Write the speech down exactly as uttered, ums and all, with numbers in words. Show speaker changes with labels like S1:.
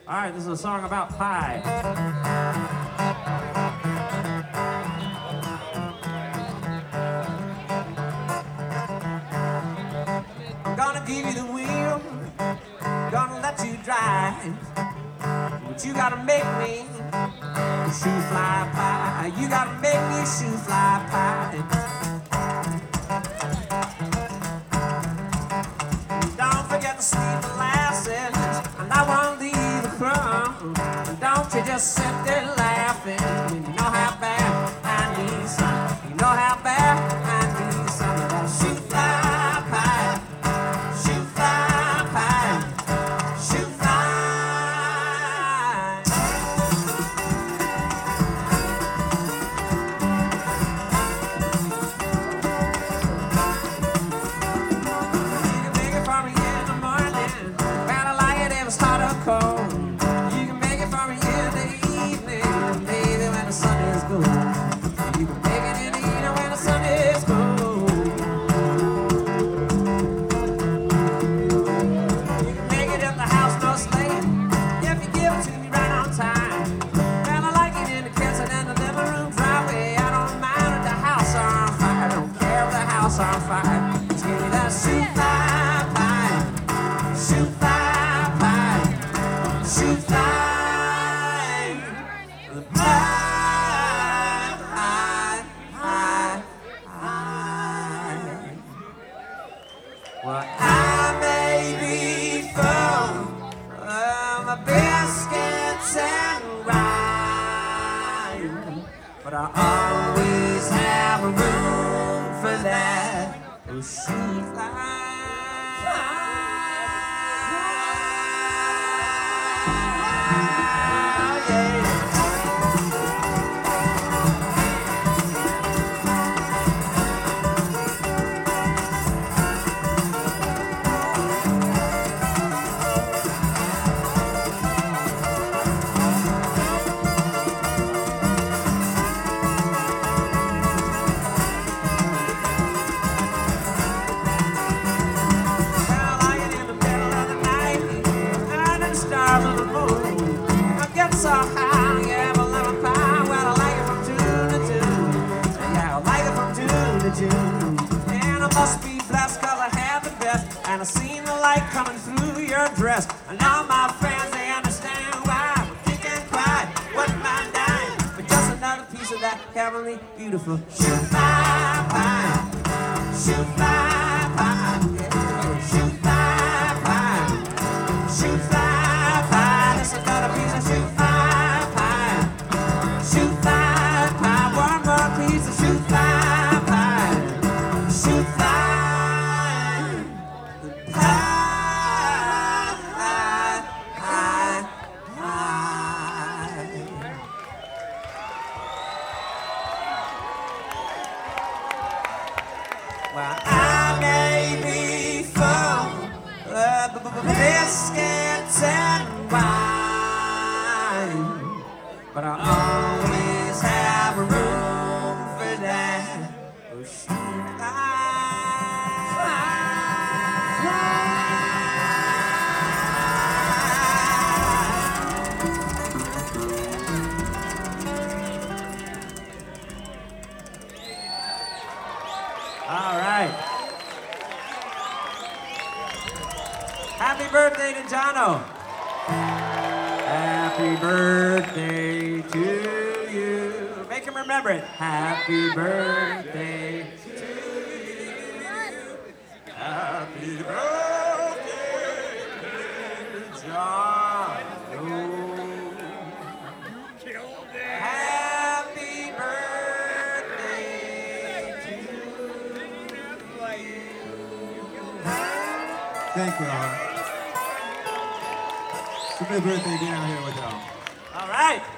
S1: All right, this is a song about pie. I'm gonna give you the wheel, gonna let you drive, but you gotta make me shoe fly pie. You gotta make me shoe fly pie. Don't forget the sweet molasses, and I won't leave a crumb. Don't you just sit there laughing. You know how bad I need some. You know how bad I need some of that shoe fly pie. Shoe fly pie. Shoe fly. You can make it for me in the morning, but I like it if it's hot or cold. You can make it for me in the evening, baby, when the sun is gold. You can make it in the evening when the sun is gold. You can make it if the house no slate, if you give it to me right on time. Well, I like it in the kitchen and the living room driveway. I don't mind if the house on fire. I don't care if the house on fire. Just give me that shoe fly pie. Shoe fly pie. Shoe fly pie. Pie. Pie. Well, I may be full of my biscuits and rye, but I always have room for that oh, shoe fly. Well, I get in the middle of the night, under the stars of the moon. I get so high, yeah, but lemon pie. Well, I like it from June to June. Yeah, I like it from June to June. And I must be blessed 'cause I have the best. And I seen the light coming through your dress. And all my friends, they understand why we're kicking quiet, wouldn't mind dying for just another piece of that heavenly, beautiful shoe fly pie. Shoe fly pie. Yeah, shoe fly pie. Shoe fly pie. That's another piece of shoe fly pie. Shoe fly pie. One more piece of shoe fly pie. Shoe fly pie. Pie. Pie. Well, I may be full of b- b- biscuits and wine, but I always have room for that oh, shoe fly. All right. Happy birthday to Jono. Happy birthday to you. Make him remember it. Happy birthday to you. Happy birthday, dear Jono. Happy birthday to
S2: Thank you all. It's a good birthday being out here with y'all.
S1: All right.